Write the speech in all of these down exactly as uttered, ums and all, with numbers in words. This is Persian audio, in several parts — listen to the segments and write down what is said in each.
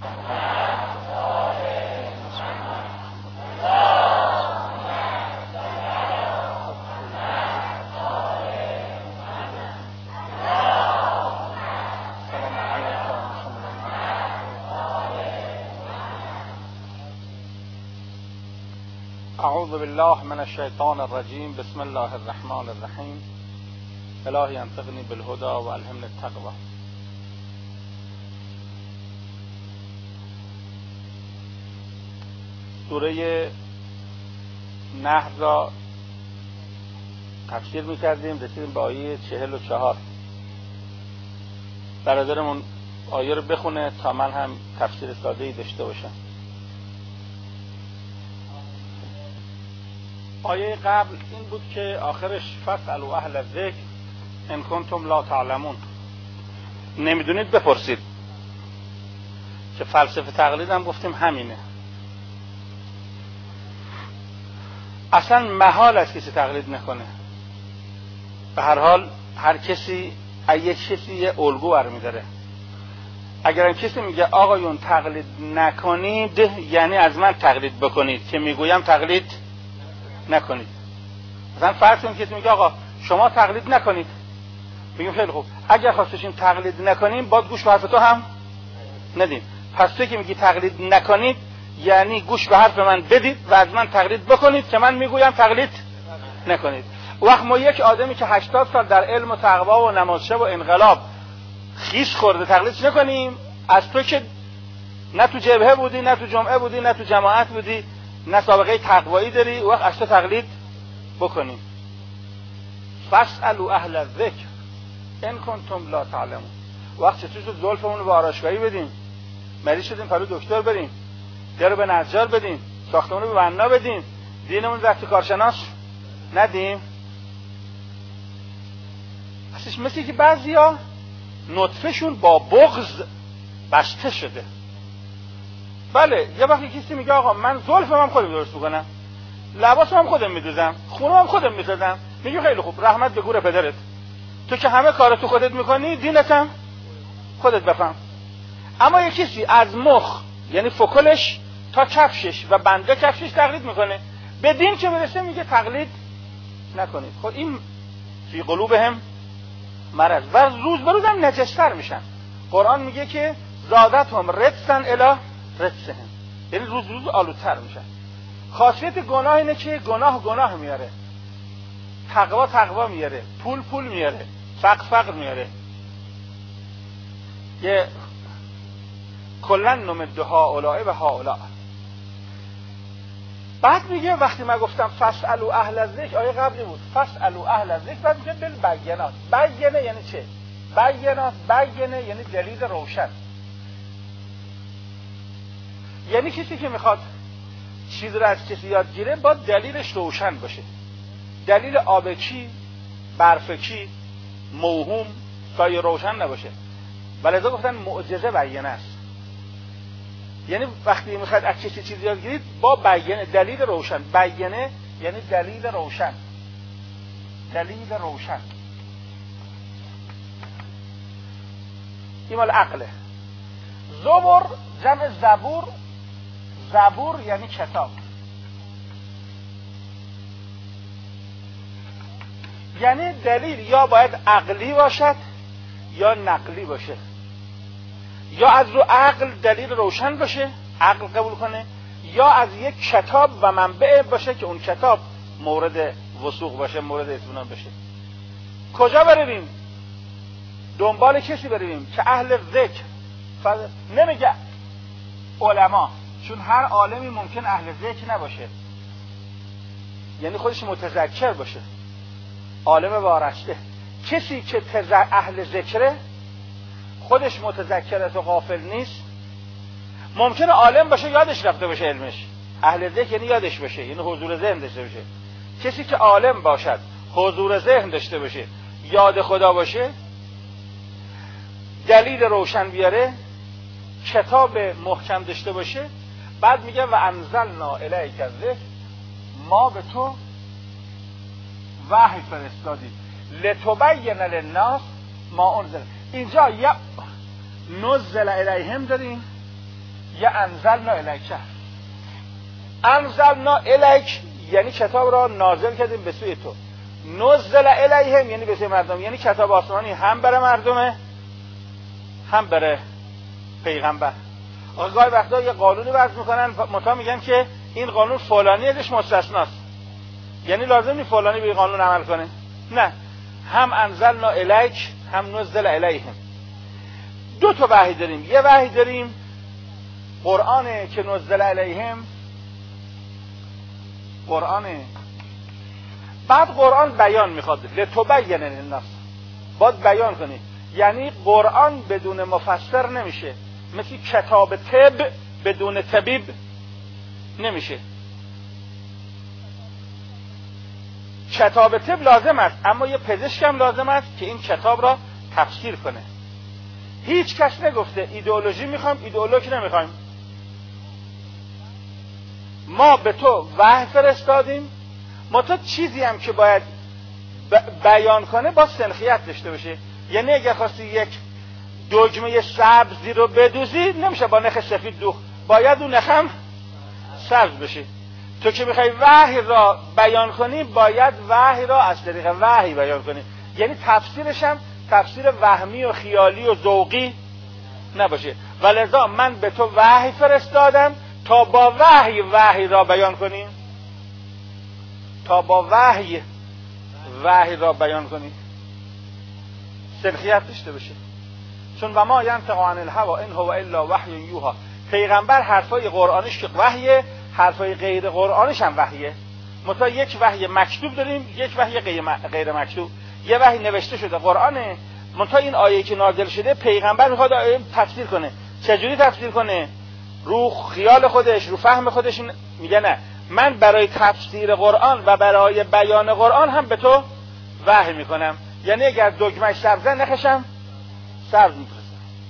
اعوذ بالله من الشیطان الرجیم. بسم الله الرحمن الرحیم. الهی انطقنی بالهدى و الهمنی التقوی. سوره نحل را تفسیر میکردیم، رسیدیم به آیه چهل و چهار. برادرمون آیه رو بخونه تا من هم تفسیر ساده‌ای داشته باشم. آیه قبل این بود که آخرش فاسألوا اهل الذکر ان کنتم لا تعلمون. نمیدونید بپرسید، که فلسفه تقلید هم گفتیم همینه. اصلا محال است کسی تقلید نکنه. به هر حال هر کسی یک کسی یه الگو برمی‌داره. اگر هم کسی میگه آقایون تقلید نکنید، یعنی از من تقلید بکنید که میگویم تقلید نکنید. مثلا فرض کنید کسی میگه آقا شما تقلید نکنید، میگیم خیلی خوب، اگر خواستیم تقلید نکنیم باید گوش به حرف تو هم ندیم. پس تو که میگی تقلید نکنید یعنی گوش به حرف من بدید و از من تقلید بکنید که من میگویم تقلید نکنید. وقت ما یک آدمی که هشتاد سال در علم و تقوا و نمازشب و انقلاب خیس خورده تقلید نکنیم؟ از تو که نه تو جبهه بودی، نه تو جمعه بودی، نه تو جماعت بودی، نه سابقه تقوایی داری، وقت از تو تقلید بکنیم. فاسألوا اهل الذکر ان کنتم لا تعلمون. وقت چطور شد زلفمون رو به آرایشگاهی بدیم، مریض شدیم پرو دکتر بریم، درو به نجار بدیم، ساختمون رو به بنا بدیم، دینمون رفت کارشناس ندیم؟ اصلش مثل که بعضیا نطفهشون با بغض بسته شده. بله یه وقتی کسی میگه آقا من زلفم هم خودم درست میکنم، لباسم هم خودم میدوزم، خونم هم خودم میسازم، میگه خیلی خوب، رحمت به گور پدرت، تو که همه کار تو خودت میکنی، دینت هم خودت بفهم. اما یه کسی از مخ یعنی فکلش تا کفشش و بنده کفشش تقلید میکنه، به دین که برسه میگه تقلید نکنید. خب این فی قلوبهم مرض و روز به روز هم نجستر میشن. قرآن میگه که زادتهم رجسن الی رجسهم، یعنی روز روز آلودتر میشن. خاصیت گناه اینه که گناه گناه میاره، تقوا تقوا میاره، پول پول میاره، فقر فقر میاره. یه کلن نمد هؤلاء و هؤلاء. بعد میگه وقتی من گفتم فاسألوا اهل الذکر، آیه قبلی بود فاسألوا اهل الذکر، بعد میگه بالبینات. بینه یعنی چه؟ بینات بینه یعنی دلیل روشن. یعنی کسی که میخواد چیز رو از کسی یاد گیره باید دلیلش روشن باشه. دلیل آبکی، برفکی، موهوم، سایه روشن نباشه. ولذا گفتن معجزه بینه است. یعنی وقتی میخواد از کسی چیز یاد گیرید با بیانه، دلیل روشن. بیانه یعنی دلیل روشن، دلیل روشن. این مال عقله. زبر جمع زبور، زبور یعنی کتاب. یعنی دلیل یا باید عقلی باشد یا نقلی باشه، یا از رو عقل دلیل روشن باشه، عقل قبول کنه، یا از یک کتاب و منبع باشه که اون کتاب مورد وثوق باشه، مورد اطمینان باشه. کجا بریم؟ دنبال کسی بریم که اهل ذکر. نمیگه علما، چون هر عالمی ممکن اهل ذکر نباشه، یعنی خودش متذکر باشه، عالم وارسته. کسی که اهل ذکره خودش متذکرت و غافل نیست، ممکنه عالم باشه یادش رفته باشه علمش. اهل ذکر یعنی یادش باشه، یعنی حضور ذهن داشته باشه. کسی که عالم باشد، حضور ذهن داشته باشه، یاد خدا باشه، دلیل روشن بیاره، کتاب محکم داشته باشه، بعد میگه و انزلنا الیک الذکر، ما به تو وحی فرستادیم لتبین للناس ما انزل. اینجا یا نزل الیهم داریم یا انزلنا الیک. انزلنا الیک یعنی کتاب را نازل کردیم به سوی تو. نزل الیهم یعنی به سوی مردم، یعنی کتاب آسمانی هم برای مردمه هم برای پیغمبر. آقا گاهی وقتا یه قانونی وضع میکنن، متا میگن که این قانون فلانی ازش مستثناست، یعنی لازم نیست فلانی به این قانون عمل کنه. نه، هم انزلنا الیک هم نزل الیهم. دو تا وحی داریم. یه وحی داریم قرآنه که نزل الیهم، قرآنه. بعد قرآن بیان میخواد، لتبین للناس، باید بیان کنی. یعنی قرآن بدون مفسر نمیشه، مثل کتاب طب بدون طبیب نمیشه. کتاب طب لازم است، اما یه پزشک هم لازم است که این کتاب را تفسیر کنه. هیچ کس نگفته ایدئولوژی میخوایم ایدئولوژی نمیخوایم. ما به تو وحی فرستادیم، ما تو چیزی هم که باید بیان کنه با سنخیت داشته باشه. یعنی اگه خواستی یک دگمه سبزی رو بدوزی نمیشه با نخ سفید دوخت، باید اون نخم سبز بشه. تو که میخوای وحی را بیان کنی باید وحی را از طریق وحی بیان کنی، یعنی تفسیرش هم تفسیر وهمی و خیالی و ذوقی نباشه. ولذا من به تو وحی فرستادم تا با وحی وحی را بیان کنی، تا با وحی وحی را بیان کنی، سنخیت داشته باشه. چون و ما ینطق عن الهوا ان هو الا وحی یوحی. پیغمبر حرفای قرآنش که وحیه، حرفای غیر قرآنش هم وحیه. مثلا یک وحی مکتوب داریم، یک وحی غیر مکتوب. یه وحی نوشته شده قرآنه، منتها این آیه که نازل شده پیغمبر میخواد آیه تفسیر کنه. چجوری تفسیر کنه؟ رو خیال خودش، رو فهم خودش. میگه نه، من برای تفسیر قرآن و برای بیان قرآن هم به تو وحی میکنم. یعنی اگر دگمش سبزه نخشم سبز میفرستم.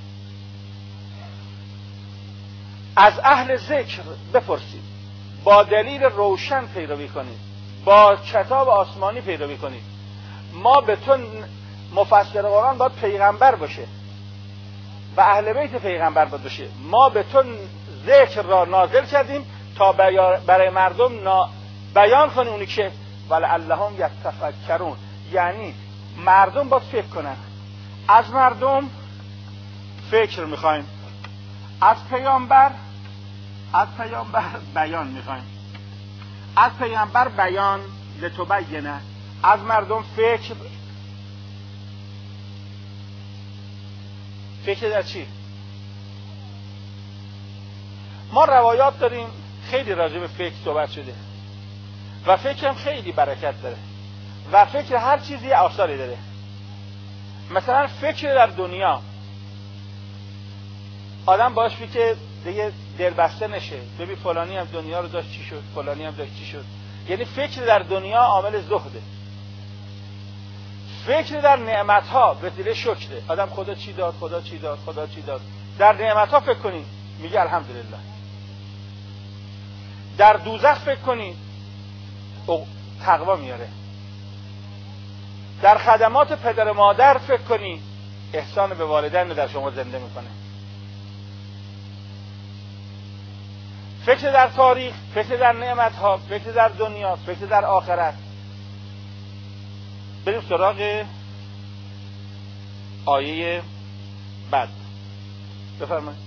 از اهل ذکر بپرسید، با دلیل روشن پیروی کنید، با کتاب آسمانی پیروی کنید. ما به تو مفسر قرآن باید پیغمبر باشه و اهل بیت پیغمبر باید باشه. ما به تو ذکر را نازل کردیم تا برای مردم بیان کنی اونی که ولعلهم یتفکرون، یعنی مردم باید فکر کنن. از مردم فکر میخوایم، از پیامبر از پیامبر بیان میخوایم. از پیامبر بیان لتبینه، از مردم فکر. فکر در چی؟ ما روایات داریم خیلی راجع به فکر صحبت شده و فکر هم خیلی برکت داره و فکر هر چیزی آثاری داره. مثلا فکر در دنیا، آدم باش فکر دیگه دلبسته نشه، ببین فلانی هم دنیا رو داشت چی شد، فلانی هم داشت چی شد. یعنی فکر در دنیا عامل زهده. فکر در نعمتها وسیله شکره. آدم خدا چی داد، خدا چی داد، خدا چی داد. در نعمتها فکر کنی میگه الحمدلله. در دوزخ فکر کنی تقوا میاره. در خدمات پدر و مادر فکر کنی احسان به والدین رو در شما زنده میکنه. فکر در تاریخ، فکر در نعمتها، فکر در دنیا، فکر در آخرت. بریم سراغ آیه بعد. بفرمایید.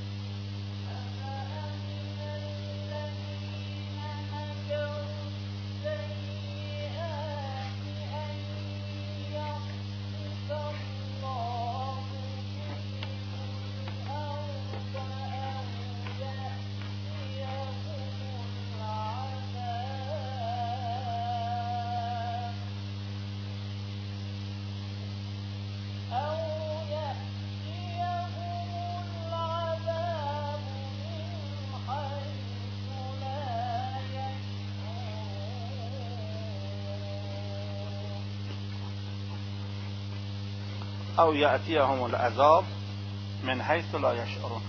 او یأتیهم العذاب من حیث لا یشعرون.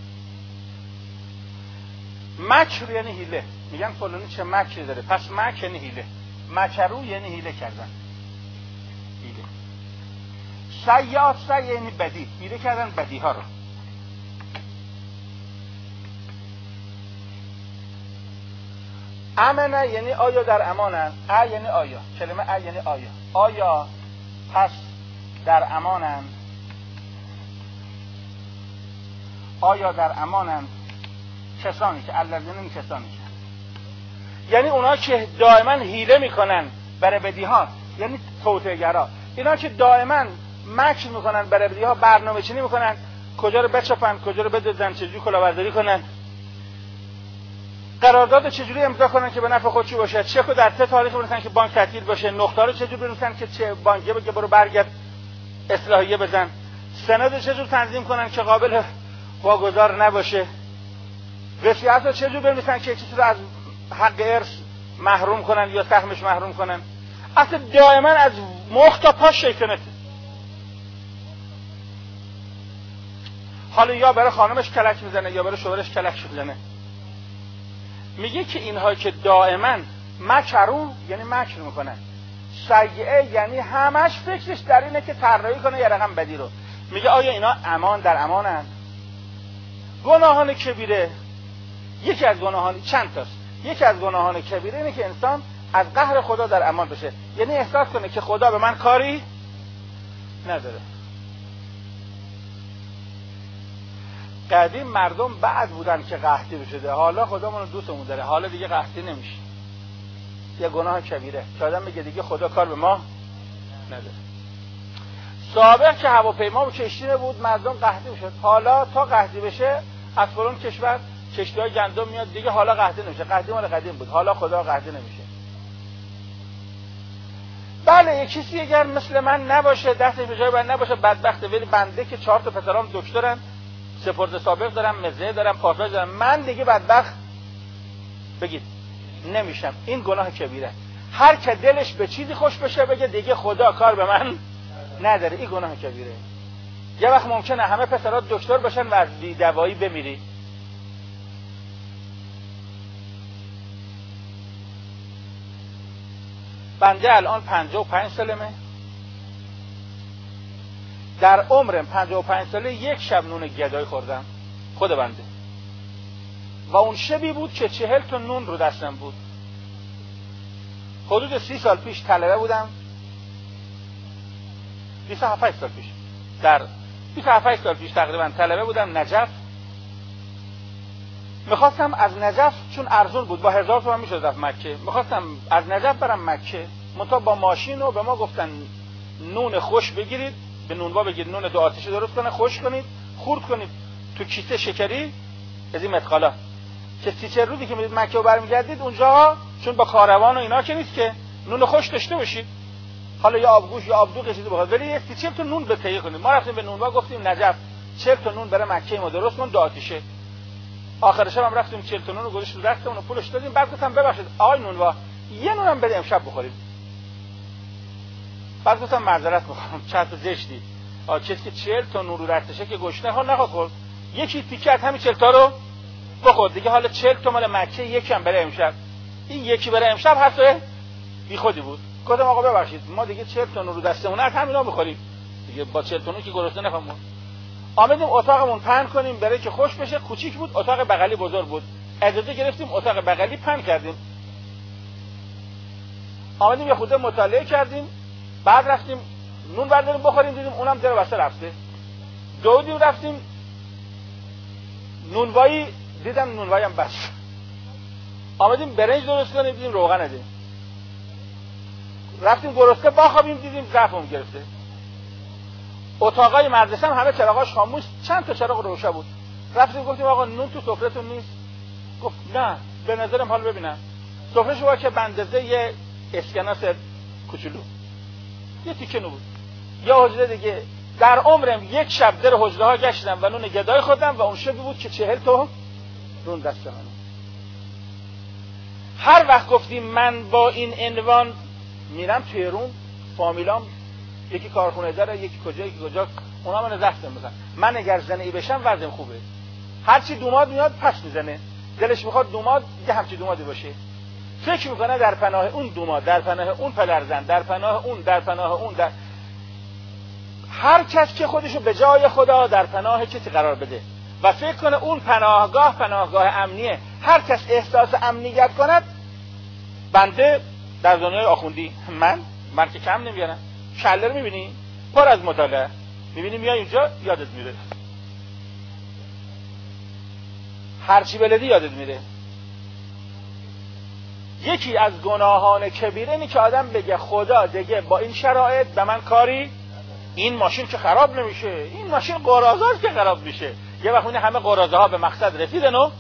مکر یعنی حیله. میگن فلانی چه مکری داره، پس مکر یعنی حیله. مکرو یعنی حیله کردن، حیله. سیئات سیئ یعنی بدی، حیله کردن بدی ها رو. امنه یعنی آیا در امانند، ا یعنی آیا، کلمه ا یعنی آیا، آیا پس در امانند، آیا در امانند کسانی که الذین، این کسانی که یعنی اونا که دائما حیله میکنن برای بدیها، یعنی توطئه‌گرا، اینا که دائما مکر میکنن برای بدیها، برنامه چینی میکنن کجا رو بچپن، کجا رو بدزدن، چجوری کلاهبرداری کنن، قرارداد چجوری امضا کنن که به نفع خودشون باشه، چک رو در چه تاریخی بنویسن که بانک تعطیل باشه، نقطه رو چجوری بنویسن که چه بانکیه بگه برو برگرد اصلاحیه بزن، سند چجور تنظیم کنن که قابل واگذار نباشه، وصیت رو چجور بنویسن که چیزی رو از حق ارث محروم کنن یا سهمش محروم کنن. اصلا دائما از مخ تا پا شیطنته. حالا یا برای خانمش کلک میزنه یا برای شوهرش کلک میزنه. میگه که اینها که دائما مکرون یعنی مکر میکنن، سیئه یعنی همش فکرش در اینه که طراحی کنه یه رقم بدی رو. میگه آیا اینا امان در امانن؟ گناهان کبیره، یکی از گناهان، چند تاست، یکی از گناهان کبیره اینه که انسان از قهر خدا در امان بشه، یعنی احساس کنه که خدا به من کاری نداره. قدیم مردم بعد بودن که قحطی بشده، حالا خدا منو دوستمون داره، حالا دیگه قحطی نمیشه. یه گناه کبیره که آدم میگه دیگه خدا کار به ما نداره. سابق که هواپیما و کشتی بود مردم قحطی میشد، حالا تا قحطی بشه از فلان کشور کشتی‌های گندم میاد دیگه، حالا قحطی نمیشه. قحطی مال قدیم بود، حالا خدا قحطی نمیشه. بله یک کسی اگر مثل من نباشه، دستش به جای من نباشه بدبخته، ولی بنده که چهار تا پسرام دکترن، سپرده سابق دارم، مزه دارم، پاساژ دارم، من دیگه بدبخت بگید نمیشم. این گناه کبیره. هر که دلش به چیزی خوش بشه بگه دیگه خدا کار به من نداره، این گناه کبیره. یه وقت ممکنه همه پسرات دکتر بشن و از بی‌دوایی بمیری. بنده الان پنجاه و پنج سالمه، در عمرم پنجاه و پنج ساله یک شب نون گدایی خوردم خود بنده، و اون شبی بود که چهل تا نون رو دستم بود. حدود سی سال پیش طلبه بودم، بیست و هفت سال پیش، در بیست و هفت سال پیش تقریبا طلبه بودم نجف. میخواستم از نجف، چون ارزون بود، با هزار تومان میشد رفت مکه، میخواستم از نجف برم مکه، منتها با ماشین و به ما گفتن نون خوش بگیرید، به نونوا بگیرید، نون دو آتشه درست کنه، خوش کنید، خورد کنید تو کیسه شکری از این مدخالا، که سی چهل روزی که میرید مکه و برمیگردید اونجا، چون با کاروان و اینا که نیست که نون خوش داشته باشید، حالا یا آبگوش یا آبدوغ چیزی بخورید، ولی یه سی چهل تا نون بتهیه کنید. ما رفتیم به نونوا گفتیم نجف چهل تا نون برای مکه ما درست کن، دو آتشه. آخر شب هم رفتیم چهل تا نون رو گذاشتیم رو دستمون و پولش دادیم. بعد گفتم ببخشید آقای نونوا یه نونم بده امشب بخورید. بعد گفتم معذرت میخوام چرت زشتی، آ کسی که چهل تا نون رو دستشه که گشنه ها نخواد خورد، یکی تیکه از همین چهل تا رو بخور دیگه، حالا چهل تا مال مکه، یکم برای امشب، این یکی برای امشب حتی بی خودی بود. گفتم آقا ببخشید ما دیگه چهل تا نون رو دستمون از همینا میخوریم دیگه، با چهل تا نون که گرسنه نخوام. آمدیم اتاقمون پهن کنیم برای که خوش بشه، کوچیک بود، اتاق بغلی بزرگ بود، اجازه گرفتیم اتاق بغلی پهن کردیم. آمدیم یه خورده مطالعه کردیم، بعد رفتیم نون برداریم بخوریم، دیدیم اونم در واسه رفته. دودیم رفتیم نونوایی، دیدم نونوایی هم بس. آمدیم برنج درست کنیم، دیدیم روغن نده. رفتیم گرسنه بخوابیم، دیدیم ضعفم گرفته. اتاقای مدرسه هم همه چراغاش خاموش، چند تا چراغ روشن بود. رفتیم گفتیم آقا نون تو سفرهتون نیست؟ گفت نه به نظرم حال ببینم. سفرهش بود که به اندازه یه اسکناس کوچولو، یه تیکه نون بود. یا حجره دیگه. در عمرم یک شب در حجره ها گشتم و نون گدای خوردم و اون شبی بود که چهل تا نون دست من. هر وقت گفتیم من با این عنوان میرم تهران، فامیلام یکی کارخونه داره، یکی کجا یکی کجا، اونا منو زحمت میزنن. من اگر زنی بشم وضعم خوبه، هرچی دوماد میاد پس میزنه، دلش میخواد دوماد یه همچی دومادی باشه، فکر میکنه در پناه اون دوماد، در پناه اون پدرزن، در پناه اون، در پناه اون، در هر کس که خودشو به جای خدا در پناه کسی قرار بده و فکر کنه اون پناهگاه پناهگاه امنیه، هر کس احساس امنیت کند بنده در دنیای آخوندی من من که کم نمیارم، کله رو میبینی پر از مطالعه، میبینی میای اینجا یادت میره، هرچی بلدی یادت میره. یکی از گناهان کبیره اینه که آدم بگه خدا دیگه با این شرایط به من کاری، این ماشین که خراب نمیشه، این ماشین قراضه‌است که خراب میشه. یه وقت همه قراضه ها به مقصد رسیدن و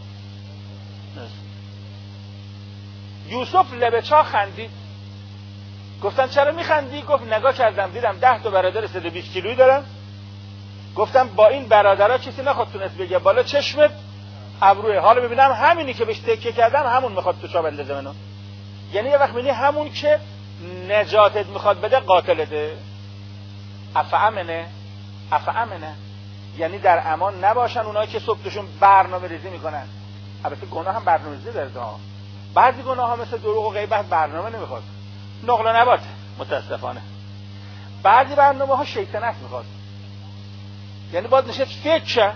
یوسف لبه چا خندید. گفتن چرا میخندی؟ گفت نگاه کردم دیدم ده تا برادر صد و بیست کیلویی دارم، گفتم با این برادرها کسی نخواد تونست بگه بالا چشمت ابروی، حالا ببینم همینی که بهش تکیه کردم همون میخواد تو چا بندازه منو. یعنی یه وقت میبینی همون که نجاتت میخواد بده قاتلته. افامنه افامنه یعنی در امان نباشن اونایی که صبحشون برنامه ریزی میکنن. البته گناه هم برنامه ریزی داره ها. بعضی گناه ها مثل دروغ و غیبت برنامه نمیخواد، نقل و نبات متاسفانه. بعضی برنامه ها شیطنت میخواد، یعنی باید نشست فکر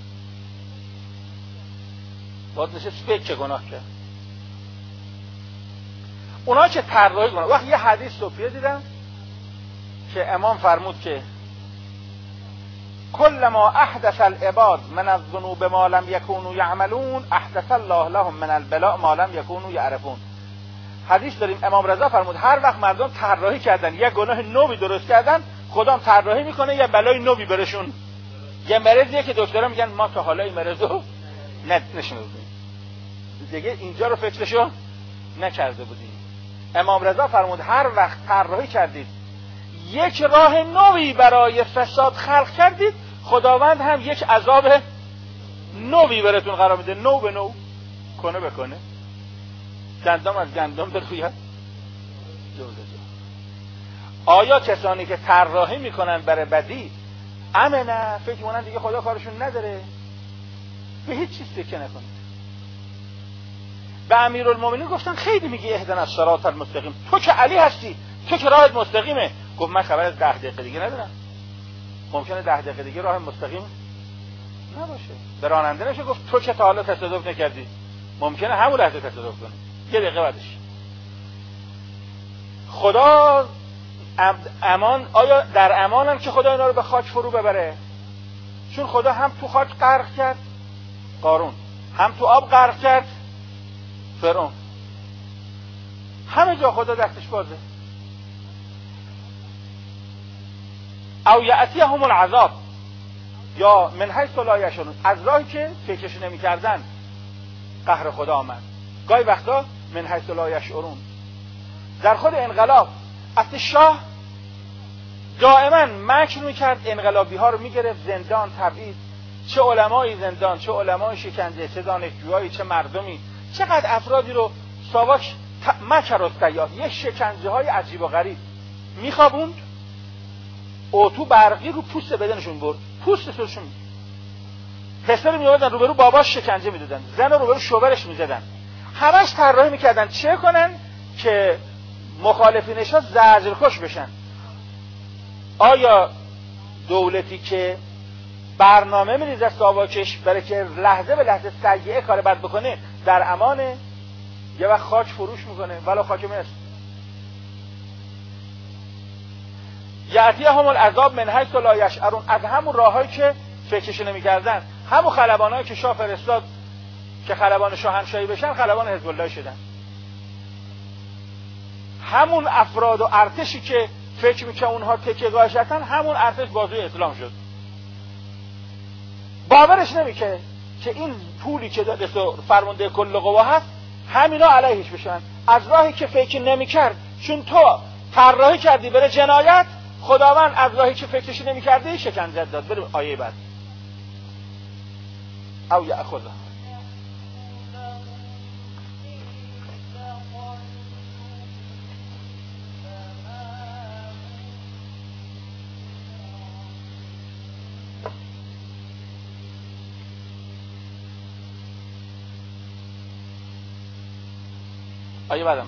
باید نشست فکر گناه کرد. اونا که طراحی کنن. وقتی یه حدیث صوفیه دیدم که امام فرمود که کل ما احدث العباد من الذنوب ما لم یکونوا یعملون احدث الله لهم من البلاء ما لم یکونوا یعرفون. حدیث داریم امام رضا فرمود هر وقت مردم طراحی کردن یه گناه نوی درست کردن، خدا هم طراحی میکنه یه بلای نوی برشون. یه مرضیه که دکترها میگن ما تا حالا این مرضو نشنیدیم دیگه، اینجا رو فکرشو نکرده بودیم. امام رضا فرمود هر وقت طراحی کردید یک راه نوی برای فساد خلق کردید، خداوند هم یک عذاب نوی براتون قرار میده، نو به نو، کنه به کنه، گندم از گندم بروید جو به جو. آیا کسانی که طراحی میکنن برای بدی امنه فکر میکنن دیگه خدا کارشون نداره؟ به هیچ چیز فکر نکنید. به امیرالمومنین گفتن خیلی میگی اهدنا الصراط المستقیم، تو که علی هستی، تو که راهت مستقیمه. گفت من خبر از ده دقیقه دیگه ندارم، ممکنه ده دقیقه دیگه راه مستقیم نباشه. به راننده نشه گفت تو که تا حالا تصادف نکردی، ممکنه همون لحظه تصادف کنی یه دقیقه بعدش. خدا امان، آیا در امانم که خدا اینا رو به خاک فرو ببره؟ چون خدا هم تو خاک غرق کرد قارون، هم تو آب غرق کرد فرعون، همه جا خدا دستش بازه. او یأتیهم العذاب یا من حیث لا یشعرون، از راهی که فکرش نمی‌کردن قهر خدا آمد. گاهی وقتا من حیث لا یشعرون. در خود انقلاب اصل شاه دائما مکر میکرد، انقلابی ها رو میگرفت زندان، تبعید، چه علمای زندان، چه علمای شکنجه، چه دانشجوهایی، چه مردمی، چقدر افرادی رو ساواک مکر و سیاه، یه شکنجه های عجیب و غریب میخوابوند، اتو برقی رو پوست بدنشون برد، پوستشون، پسر میآوردن روبرو باباش شکنجه میدادن، زن رو روبرو شوهرش میزدن، همش طراحی میکردن چه کنن که مخالفینش ها زجرکش بشن. آیا دولتی که برنامه میریزه ساواکش برای که لحظه به لحظه سیئه کار بد بکنه در امانه؟ یه وقت خاک فروش میکنه، ولی خاک مصر. یأتیهم العذاب من حیث لا یشعرون، از همون راهایی که فکرش نمی‌کردن، همون خلبانایی که شاه فرستاد که خلبان شاهنشاهی بشن، خلبان حزب الله شدن. همون افراد و ارتشی که فکر میکنه اونها تکیه‌گاهش هستن، همون ارتش بازوی اسلام شد. باورش نمیکنه که این پولی که داده فرمانده کل قوا هست همینا علیهش بشن، از راهی که فکر نمیکرد. چون تو طراحی کردی بره جنایت، خداوند از راهی که فکرش نمیکرده شکنجه داد. بریم آیه بعد. او یأخذ آیه بعدم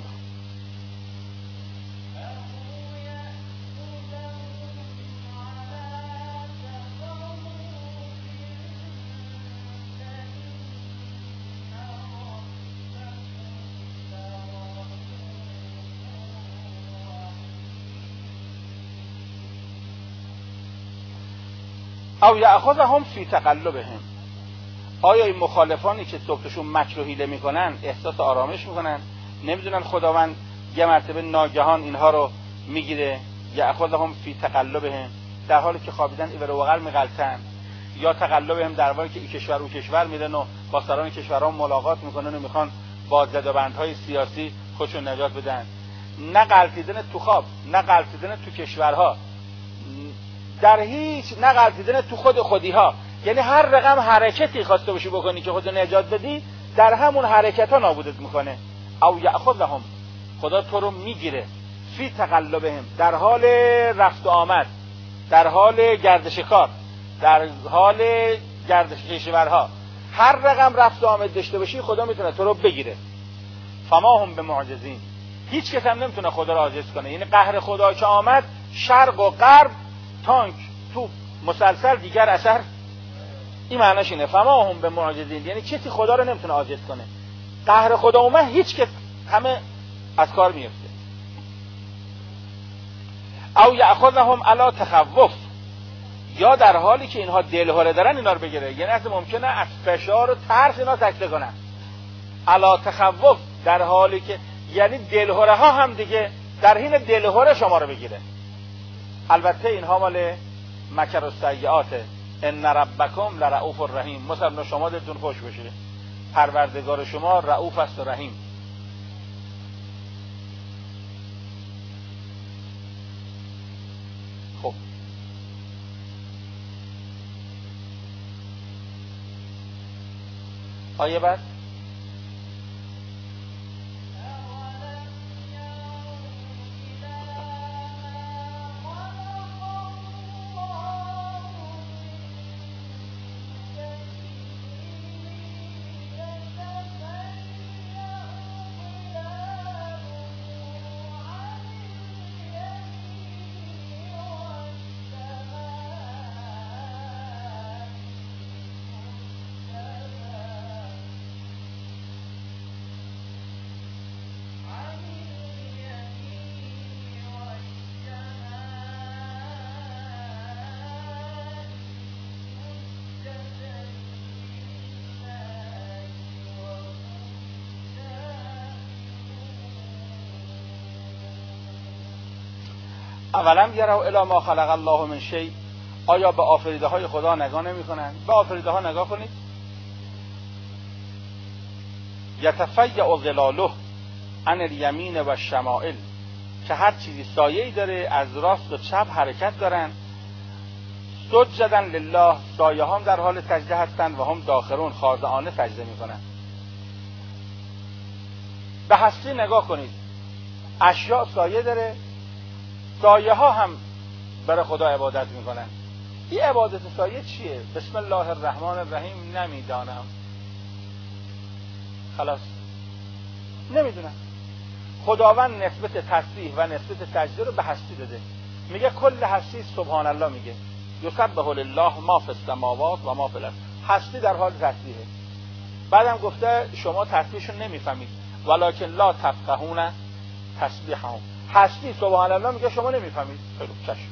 او یأخذهم فی تقلبهم، آیا این مخالفانی که صبحشون مکر و حیله میکنن احساس آرامش میکنن؟ نمیدونن خداوند یه مرتبه ناگهان اینها رو میگیره؟ یأخذهم فی تقلبهم، در حالی که خوابیدن ایور و وغر میغلطن، یا تقلبهم در حالی که این کشور و کشور میرن و با سران کشورها ملاقات میکنن و میخوان با زدوبندهای سیاسی خودشون نجات بدن. نه غلطیدن تو خواب، نه غلطیدن تو کشورها، در هیچ نه غلطیدن تو خود خودی ها. یعنی هر رقم حرکتی خواسته باشی بکنی که خودت نجات بدی، در همون حرکت ها نابودت میکنه. او یأخذهم، خدا تو رو میگیره، فی تقلبهم، در حال رفت و آمد، در حال گردش کار، در حال گردش کشورها، هر رقم رفت و آمد داشته باشی خدا میتونه تو رو بگیره. فما هم بمعجزین، هیچ کس هم نمیتونه خدا رو عاجز کنه. یعنی قهر خدا که آمد، شرق و غرب، تانک، توپ، مسلسل دیگر اثر. این معناش اینه فما هم بمعجزین، یعنی کسی خدا رو نمیتونه عاجز کنه. قهر خدا اومد، هیچ کس، همه از کار میفته. او یأخذهم علی تخوف، یا در حالی که اینها دلهره دارن اینا رو بگیره. یعنی اصلا ممکنه از فشار و ترس اینا سکته کنن. علی تخوف، در حالی که یعنی دلهره ها هم دیگه در حین دلهره شما رو بگیره. البته اینها مال مکر السیئاته. ان ربکم لرؤوف الرحیم، مثلا شما دلتون خوش بشه، پروردگار شما رؤوف است و رحیم. خب آیه بعد اولم یروا الی ما خلق الله من شیء، آیا به آفریده های خدا نگاه نمی کنن؟ به آفریده ها نگاه کنید. یتفیع ظلاله عن الیمین و الشمائل، که هر چیزی سایه‌ای داره از راست و چپ حرکت دارن. سجدا لله، سایه هم در حال سجده هستند و هم داخرون، خاضعانه سجده میکنن. به هستی نگاه کنید، اشیاء سایه داره، سایه ها هم برای خدا عبادت میکنن. این عبادت سایه چیه؟ بسم الله الرحمن الرحیم نمیدانم، خلاص نمیدونم. خداوند نسبت تسبیح و نسبت سجده رو به هستی داده. میگه کل هستی سبحان الله، میگه یسبح لله ما فی السماوات و ما فی الارض، هستی در حال تسبیحه. بعدم گفته شما تسبیحشو نمیفهمید، ولکن لا تفقهون تسبیحهم، هستی سبحان الله میگه شما نمیفهمید. خیلی چشم.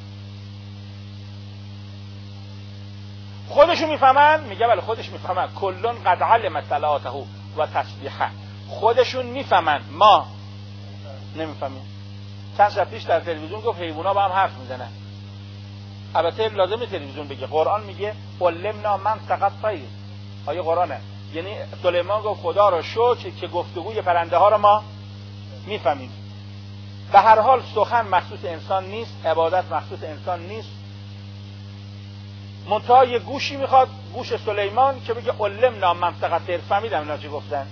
خودشو میفهمن؟ میگه بله خودش میفهمن. کلون قد علم صلاته و تسبیحه، خودشون میفهمن، ما نمیفهمیم. چند شب پیش در تلویزیون گفت حیونا با هم حرف میزنن. البته لازمه تلویزیون بگه، قرآن میگه علمنا منطق الطیر، آیه قرآنه. یعنی سلیمان گفت خدا رو شکر که گفتگوی پرنده ها رو ما میفهمیم. به هر حال سخن مخصوص انسان نیست، عبادت مخصوص انسان نیست. منتها یه گوشی میخواد، گوش سلیمان، که بگه علمنا منطق الطیر. فهمیدم اینا چی گفتن.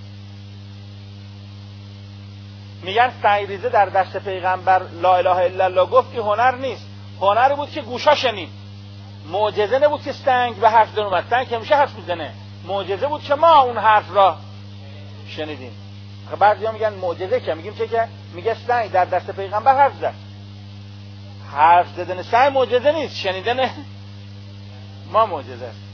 میگن سعیریزه در دست پیغمبر لا اله الا الله گفت که هنر نیست، هنر بود که گوشا شنید. معجزه نبود که سنگ به حرف در اومد، سنگ که میشه حرف میزنه. معجزه بود که ما اون حرف را شنیدیم. بعضی ها میگن معجزه که میگیم چه که میگه سنگ در دست پیغمبر حرف زد. حرف زدن سنگ معجزه نیست، شنیدن ما معجزه است.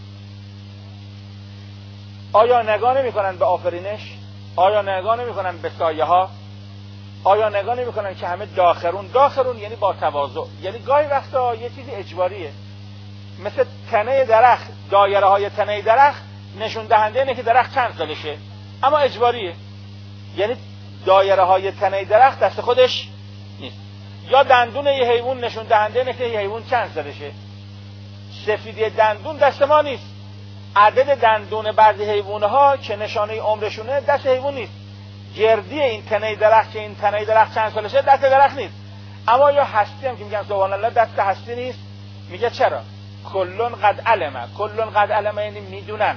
آیا نگاه نمی کنن به آفرینش؟ آیا نگاه نمی کنن به سایه ها؟ آیا نگاه نمی کنن که همه داخرون؟ داخرون یعنی با تواضع. یعنی گاهی وقتا یه چیزی اجباریه. مثل تنه درخت، دایره های تنه درخت نشون دهنده اینه که درخت چند سالشه، اما اجباریه. یعنی دایره های تنه درخت دست خودش نیست. یا دندون یه حیوان نشون دهنده اینه که یه حیوان چند سالشه. سفیدی دندون دست ما نیست. عدد دندون بعضی حیوانها که نشانه عمرشونه دست حیوان نیست. گردی این تنه درخت که این تنه درخت چند سالشه دست درخت نیست. اما یا هستی هم که میگن سبحان الله دست هستی نیست. میگه چرا؟ کلون قد علمه. کلون قد علمه یعنی میدونن.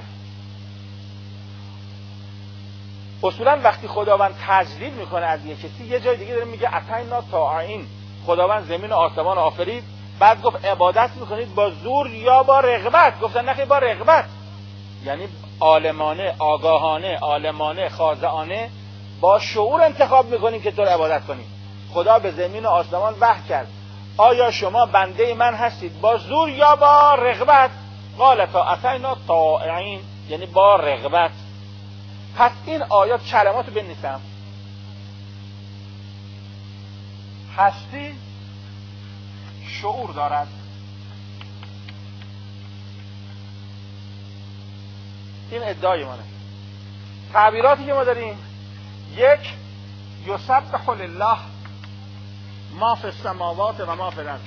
اصولا وقتی خداوند تجلیل میکنه از یک کسی، یه جای دیگه داره میگه اتینا طاعین. خداوند زمین و آسمان آفرید، بعد گفت عبادت میکنید با زور یا با رغبت. گفتن نخیر با رغبت، یعنی عالمانه، آگاهانه، عالمانه، خاضعانه، با شعور انتخاب میکنیم که طور عبادت کنیم. خدا به زمین و آسمان وحی کرد آیا شما بنده من هستید با زور یا با رغبت؟ قال تا اتینا طاعین، یعنی با رغبت. پس این آیات کلماتو بنویسم. هستی شعور دارد. این ادعای منه. تعبیراتی که ما داریم: یک، یسبح لله ما فی السماوات و ما فی الارض.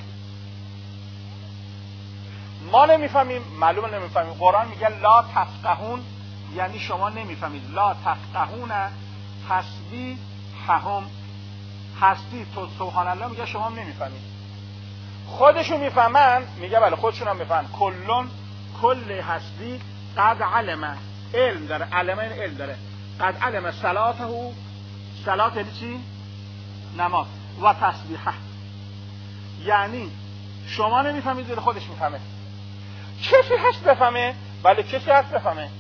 ما نمیفهمیم، معلومه نمیفهمیم. قرآن میگه لا تفقهون، یعنی شما نمیفهمید. لا تفقهون حسبی هم، هستی تو سبحان الله میگه شما هم نمیفهمید. خودشون میفهمن، میگه بله خودشون هم میفهمن. کلون، کل هستی قد علمه، علم داره. علمه این علم داره. قد علمه صلاته، صلات یعنی چی؟ نماز. و تسبیحه، یعنی شما نمیفهمید ولی خودش میفهمه. کسی هست بفهمه؟ بله کسی هست بفهمه.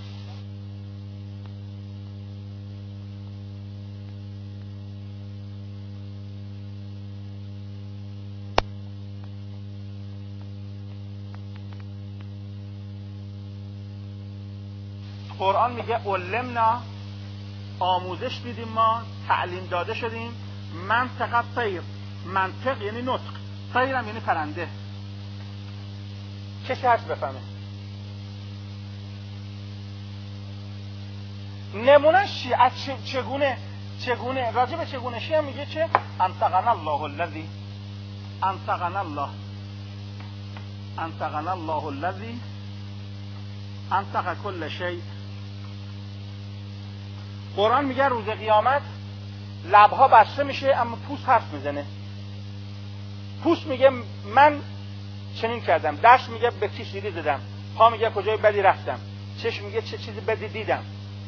قرآن میگه علمنا، آموزش دیدیم ما، تعلیم داده شدیم. منطق طیر، منطق یعنی نطق، طیرم یعنی پرنده. کسی هست بفهمه؟ نمونهش چی؟ از چگونه چگونه راجع به چگونه شی هم میگه چه؟ انطقنا الله الذی، انطقنا الله، انطقنا الله الذی انطق کل شیء. قرآن میگه روز قیامت لبها بسته میشه اما پوست حرف میزنه. پوست میگه من چنین کردم، دست میگه به کی سیلی زدم، پا میگه کجای بدی رفتم، چشم میگه چه چیزی بدی دیدم.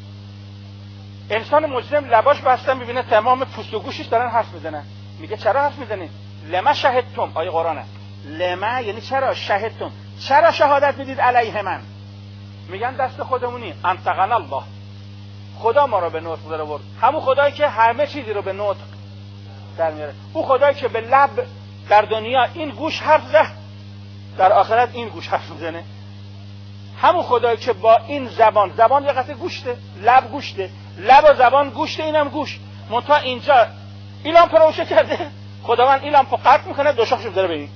انسان مجرم لباش بسته میبینه تمام پوست و گوشش دارن حرف میزنن. میگه چرا حرف میزنید؟ لما شهدتم، آیه قرآنه. لما یعنی چرا، شهدتم چرا شهادت میدید علیه من؟ میگن دست خودمونی. انطقنا الله، خدا ما رو به نطق در آورد. همون خدایی که همه چیزی رو به نطق در میاره. او خدایی که به لب در دنیا این گوش حرف زد، در آخرت این گوش حرف میزنه. همون خدایی که با این زبان، زبان یه قطعه گوشته، لب گوشته، لب و زبان گوشته، اینم گوش. منتها اینجا این لامپ رو روشن کرده، خداوند این لامپ رو قطع میکنه، دو شاخش داره ببین.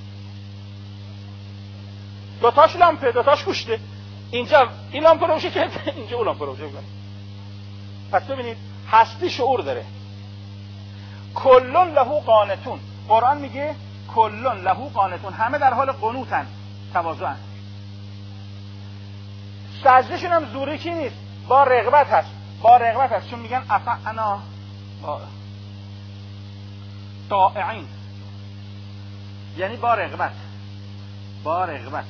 دو تاش لامپه، دو تاش گوشته. اینجا این لامپ رو روشن کرده، اینجا اون لامپ رو روشن کرده. پس ببینید هستی شعور داره. کلون له قانتون، قرآن میگه کلون له قانتون، همه در حال قنوتن، تواضعن. سجدهشون هم زوری کی نیست، با رغبت هست، با رغبت هست. چون میگن اطعنا طاعین، یعنی با رغبت، با رغبت.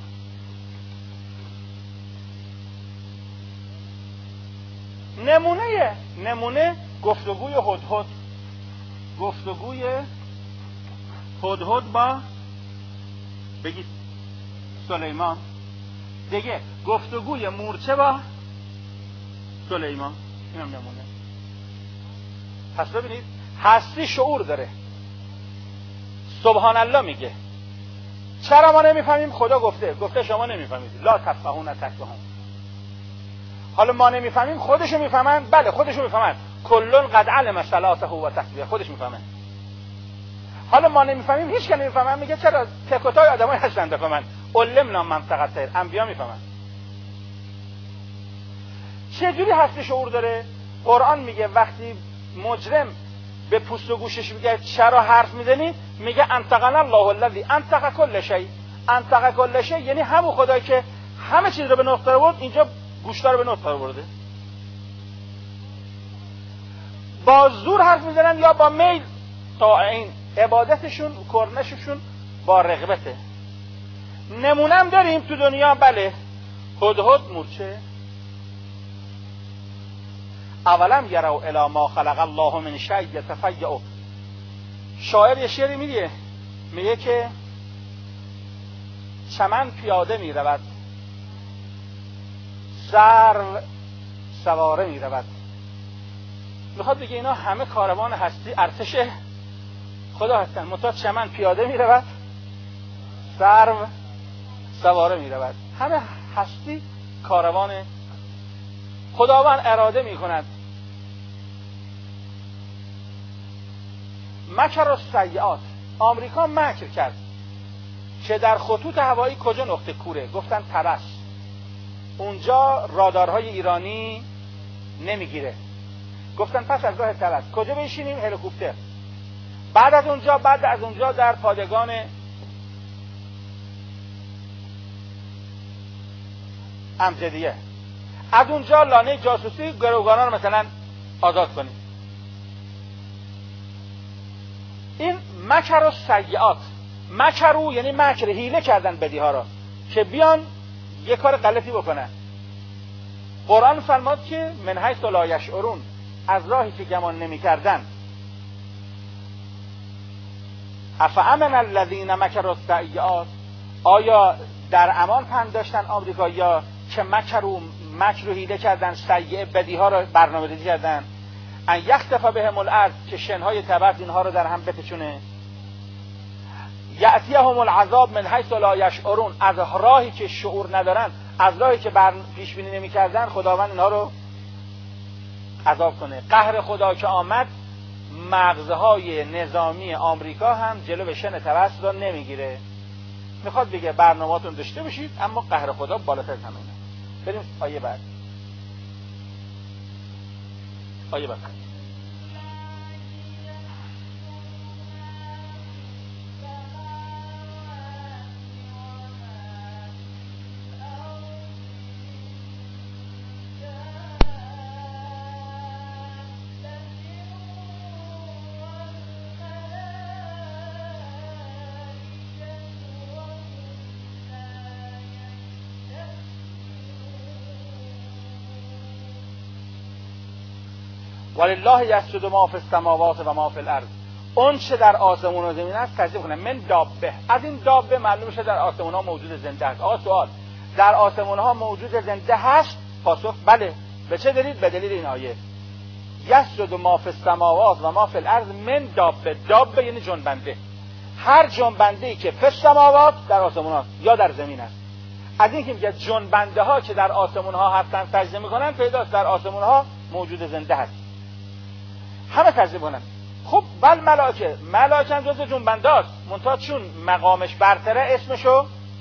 نمونه نمونه گفتگوی هدهد، گفتگوی هدهد با بگید سلیمان. دیگه گفتگوی مورچه با سلیمان، اینم نمونه. پس ببینید هستی شعور داره. سبحان الله میگه. چرا ما نمیفهمیم؟ خدا گفته، گفته شما نمیفهمید. لا تفقهون تفقهون. حالا ما نمیفهمیم، خودشو میفهمن. بله خودشو میفهمن. کلون قد علم صلاته و تسبیحه، خودش میفهمن. حالا ما نمیفهمیم، هیچ که نمیفهمن. میگه چرا تکوتای آدمای هستن بفهمن. علمنا منطقه الطیر. انبیا میفهمن. چه جوری هستی شعور داره؟ قرآن میگه وقتی مجرم به پوست و گوشش میگه چرا حرف میزنی؟ میگه انطقنا الله الذی انطق کل شیء. انطق کل شیء یعنی همون خدایی که همه چیز رو به نقطه آورد، اینجا گوشتا رو به نقطه آورده. با زور حرف میزنن یا با میل. تا این عبادتشون کرنششون با رغبته. نمونم داریم تو دنیا. بله، هدهد مورچه. اولم یروا الی ما خلق الله من شیء یتفیأ. شاعر یه شعری میگه، میگه که چمن پیاده میرود، سرو سواره میرود. میخواد بگه اینا همه کاروان هستی ارتش خدا هستن. منتها چمن پیاده میرود، سرو سواره میرود. همه هستی کاروان خداوند اراده میکند. مکر السیئات. آمریکا مکر کرد که در خطوط هوایی کجا نقطه کوره؟ گفتن طبس. اونجا رادارهای ایرانی نمیگیره. گفتن پس از راه طبس. کجا بشینیم؟ هلیکوپتر. بعد از اونجا بعد از اونجا در پادگان امجدیه. از اونجا لانه جاسوسی گروگانان رو مثلا آزاد کنیم. این مکر و سیئات. مکرو یعنی مکر، حیله کردن بدیها را که بیان یه کار غلطی بکنن. قرآن فرماد که من حیث لا یشعرون، از راهی که گمان نمی کردن. افامن الذین مکروا السیئات. آیا در امان پند داشتن آمریکایی‌ها که مکرو مکر رو حیله کردن، سیئه بدیها را برنامه‌ریزی کردن، ان یخسف بهم الارض، که شنهای تبس اینها رو در هم بپیچونه، یأتیهم العذاب من حیث لا یشعرون، از راهی که شعور ندارن، از راهی که بر پیش بینی نمی‌کردن، خداوند اینها رو عذاب کنه. قهر خدا که آمد، مغزهای نظامی آمریکا هم جلو شن تبس را نمیگیره. میخواد بگه برنامه‌تون داشته باشید اما قهر خدا بالاتر از همینه. بریم آیه بعد. آیه بعد. ولله یسجد ما فی السماوات و ما فی الارض. اون چه در آسمون و زمین است تسبیح کنه. من دابه. از این دابه معلوم شده در آسمون ها موجود زنده است. آقا سوال، در آسمون ها موجود زنده هست؟ پاسخ بله. به چه دلیل؟ به دلیل این آیه یسجد ما فی السماوات و ما فی الارض من دابه. دابه یعنی جنبنده. هر جنبنده‌ای که فی السماوات در آسمون ها یا در زمین است. از این که میگه جنبنده ها که در آسمون ها هستن سجده میکنن، پیداست در آسمون ها موجود زنده هست. همه سجده کنن. خب بل ملائکه، ملائکه هم جزء جنبنده است، منتها چون مقامش برتره اسمشو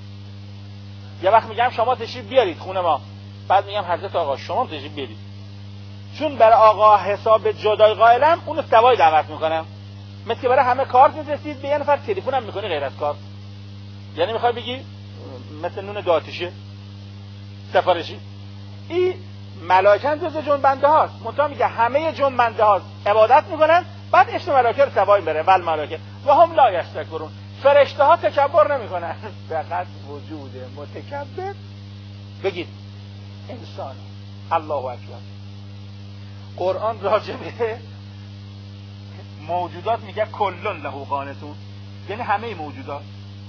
یه وقت میگم شما تشریف بیارید خونه ما، بعد میگم حضرت آقا شما تشریف بیارید، چون برای آقا حساب جدای قائلم اونو سوای دعوت میکنم. مثل که برای همه کارت می‌رسید به یه نفر تلفن هم میکنی غیر از کارت. یعنی میخوای بگی مثل نون دو آتیشه سفارشی. این ملائکه هم جزء جنبنده هاست، منتها میگه همه جنبنده ها عبادت میکنن، بعد اسم ملائکه رو سوای بره. ول ملائکه و هم لا یستکبرون. فرشته ها تکبر نمیکنن. فقط وجود متکبر بگید انسان. الله اکبر. قرآن راجع به موجودات میگه کلن له قانتون، یعنی همه موجودات.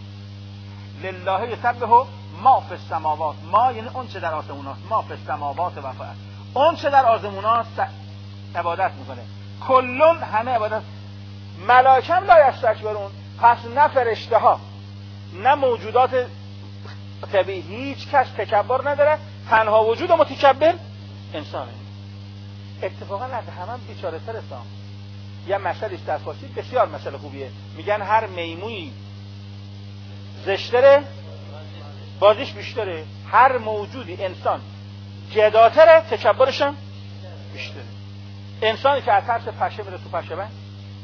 لله یسبح ما فی السماوات. ما یعنی اون چه در آسمون است. ما فی السماوات و فی الارض. اون چه در آسمون است عبادت میکنه. کلون همه عبادت. ملائکه هم لا یستکبرون. پس نه فرشته ها نه موجودات طبیعی هیچ کس تکبر نداره. تنها وجود متکبر انسانه. اتفاقا از همه بیچاره تر است. یه مسئله است در فارسی بسیار مسئله خوبیه. میگن هر میمونی زشتره بازیش بیشتره. هر موجودی انسان جداتره، تکبرش هم بیشتره. انسانی که از ترس پشه میره تو پشه بند،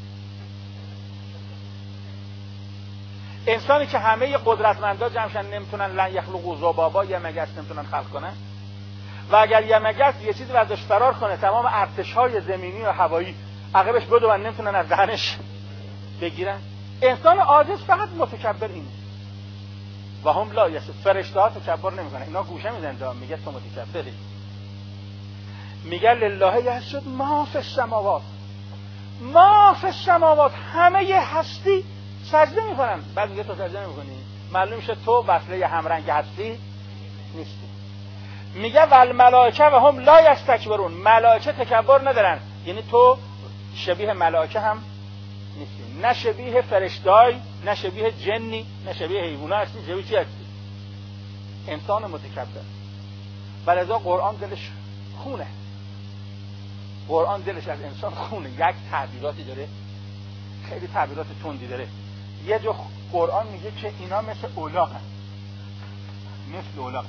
انسانی که همه قدرتمندا جمعشن نمیتونن لن یخلقوا ذبابا، یه مگس نمیتونن خلق کنن، و اگر یه مگس یه چیزی ازش فرار کنه تمام ارتش‌های زمینی و هوایی عقبش بدون نمیتونن از دهنش بگیرن. انسان عاجز فقط متکبر اینه. و هم لا یس فرشته‌ها تکبر نمیکنن، اینا گوشه میدن میگه تو متکبری. میگه لله یسجد ما فی السماوات، ما فی السماوات، همه هستی سجده میکنن. بعد میگه تو سجده نمیکنی، معلوم میشه تو وصله همرنگ هستی نیستی. میگه والملائکه و هم لا یستکبرون، ملائکه تکبر ندارن، یعنی تو شبیه ملائکه هم نیستی، نه شبیه فرشته‌ای، نه شبیه جنی، نه شبیه حیونا هستی، شبیه چی هستی؟ انسان متکبر. ولذا قرآن دلش خونه، قرآن دلش از انسان خونه. یک تعبیراتی داره، خیلی تعبیرات تندی داره. یه جا قرآن میگه که اینا مثل اولاغن، مثل اولاغ.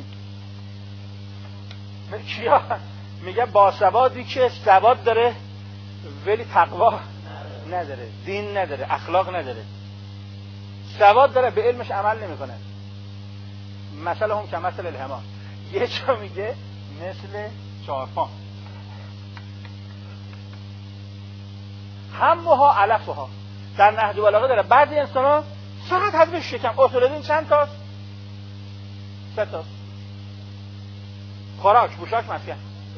کیا؟ میگه باسوادی که سواد داره ولی تقوا نداره، دین نداره، اخلاق نداره. سواد داره به علمش عمل نمیکنه. مثلا هم که مثل الحمار. یه جا میگه مثل چارپان. همها علفها. در نهج البلاغه داره بعضی انسانا فقط هدف شکم. اصولدین چند تاست؟ سه تاست. خوراک، پوشاک، مسکن.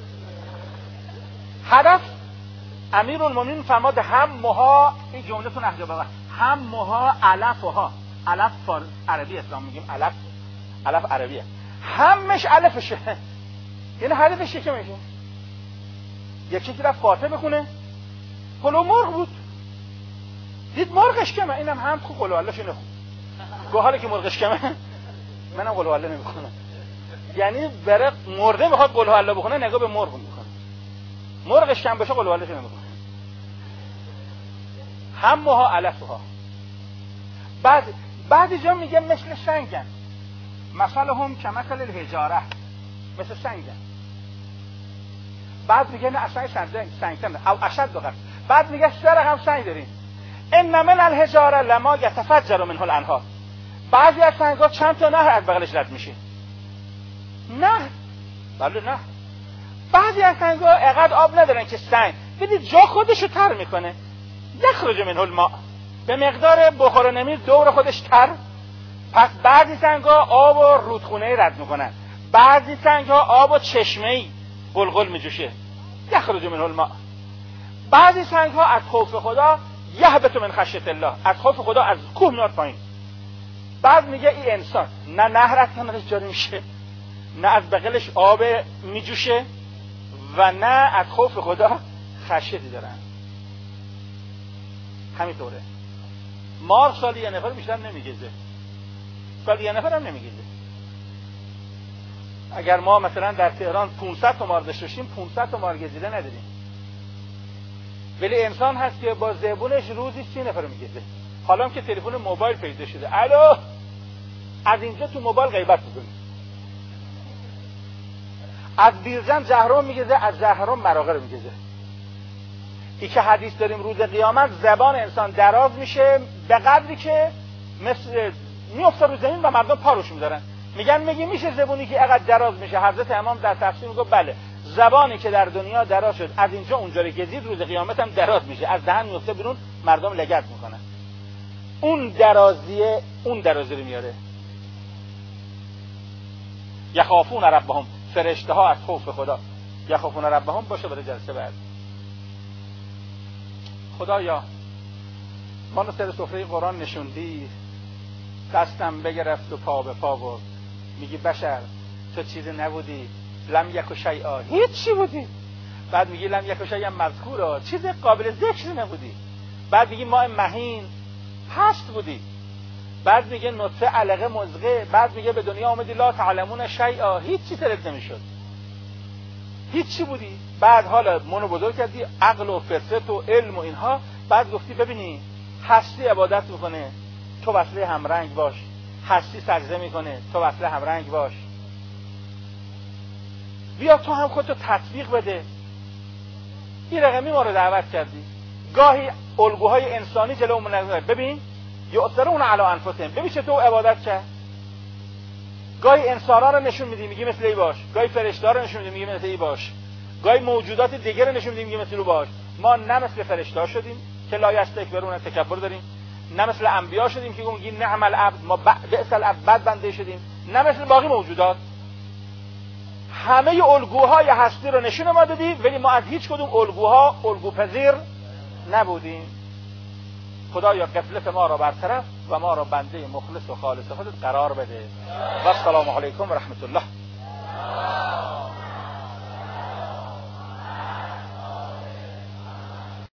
هدف امیرالمومنین فرماد همها، این جمله تو نهج البلاغه، همها علفها. علف فار عربی اسلام میگیم علف، علف عربیه. همش علفشه. یعنی هدفش چه میشه؟ یکی که رفت فاتحه بخونه، قلو مرغ بود، دید مرغش کمه، اینم هم خو قلو الله شنو گو حالا که مرغش کمه منم قلو الله نمیخونم. یعنی بره مرده میخواد قلو الله بخونه، نگاه به مرغ میکنه، مرغش کم بشه قلو الله شنو نمیخونه. همها علفها. بعد بعد جا میگه مثل سنگن، مثل هم که مثل الحجاره، مثل سنگن. بعد میگه نه اصلا سنگ سنگتن او اشد دو قسم. بعد میگه سه رقم سنگ داریم. ان من الحجاره لما یتفجر منه الانهار. بعضی از سنگ‌ها چند تا نهر از بغلش رد میشه. نه بله نه. بعضی از سنگ‌ها اقد آب ندارن که سنگ بدید جا خودشو تر میکنه، یخرج منه الماء، به مقدار بخور نمیز دور خودش تر. پس بعضی سنگ‌ها آب و رودخونه رد میکنن، بعضی سنگ‌ها آب و چشمه‌ای قلقل میجوشه، یخرج منه الماء. بعضی سنگ‌ها از خوف خدا یهبط من خشیت الله، از خوف خدا از کوه میاد پایین. بعد میگه این انسان نه نهر از کنارش جاری میشه، نه از بغلش آب میجوشه و نه از خوف خدا خشیتی دارن. همینطوره. مار سالی یه نفر بیشتر نمیگیزه، سالی یه نفر هم نمیگیزه. اگر ما مثلا در تهران پانصد تا مار داشته باشیم پانصد تا مار گزیده نداریم، ولی انسان هست که با زبونش روزی سی نفر میگیزه. حالا هم که تلفن موبایل پیدا شده، الو از اینجا تو موبایل غیبت میکنی. از بیرجن زهرم میگیزه، از زهرم مراغه رو میگیزه. ای که حدیث داریم روز قیامت زبان انسان دراز میشه به قدری که مثل میفته رو زمین و مردم پاروش میدارن. میگن میگی میشه زبونی که اینقدر دراز میشه؟ حضرت امام در تفسیر میگه بله، زبانی که در دنیا دراز شد از اینجا اونجا رو گزید روز قیامت هم دراز میشه، از دهن میفته بیرون، مردم لگد میکنن. اون درازیه اون درازی رو میاره. یخافون ربهم، فرشته ها از خوف خدا یخافون ربهم باشه. برای جلسه بعد خدایا ما رو سر سفره قرآن نشوندی، دستم بگرفت و پا به پا برد، میگی بشر تو چیزی نبودی، لم یک و شیئا، هیچی بودی. بعد میگی لم یک و شیئا مذکورا، چیز قابل ذکر نبودی. بعد میگی ما مهین پست بودی. بعد میگه نطفه علقه مضغه. بعد میگه به دنیا آمدی لا تعلمون شیئا، هیچی ترد نمیشد، هیچی بودی. بعد حالا منو بزرگ کردی، عقل و فطرت و علم و اینها. بعد گفتی ببینی هستی عبادت میکنه، تو وصله همرنگ باش. هستی سجده میکنه، تو وصله همرنگ باش. بیا تو هم خودتو تطبیق بده. این رقمی ما رو دعوت کردی. گاهی الگوهای انسانی جلومون نگذاره. ببین یؤثرون علی انفسهم، ببین چطور عبادت کرد. گاهی انسانا رو نشون میدی میگی مثل ای باش، گاهی فرشته رو نشون میدی میگی مثل ای باش، گاهی موجودات دیگه رو نشون میدی میگی مثل او باش. ما نه مثل فرشته شدیم که لا یستکبرون تکبر داریم، نه مثل انبیا شدیم که میگیم نعم العبد ما بئس العبد بد بنده شدیم، نه مثل باقی موجودات. همه الگوهای هستی رو نشون ما دادی، ولی ما از هیچ کدوم الگوها الگوپذیر نبودیم. خدایا غفلت ما را برطرف و ما را بنده مخلص و خالص خودت قرار بده. و السلام علیکم و رحمت الله.